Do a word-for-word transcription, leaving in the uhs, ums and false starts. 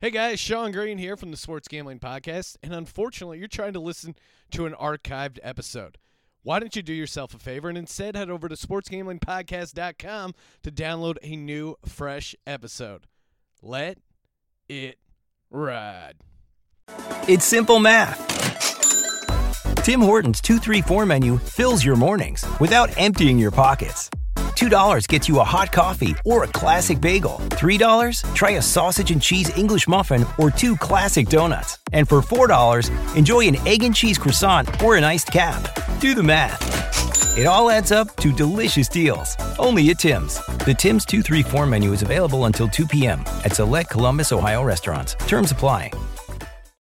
Hey guys, Sean Green here from the Sports Gambling Podcast, and unfortunately, you're trying to listen to an archived episode. Why don't you do yourself a favor and instead head over to sports gambling podcast dot com to download a new, fresh episode. Let it ride. It's simple math. Tim Hortons two three four menu fills your mornings without emptying your pockets. two dollars gets you a hot coffee or a classic bagel. three dollars, try a sausage and cheese English muffin or two classic donuts. And for four dollars, enjoy an egg and cheese croissant or an iced cap. Do the math. It all adds up to delicious deals. Only at Tim's. The Tim's two three four menu is available until two p.m. at select Columbus, Ohio restaurants. Terms apply.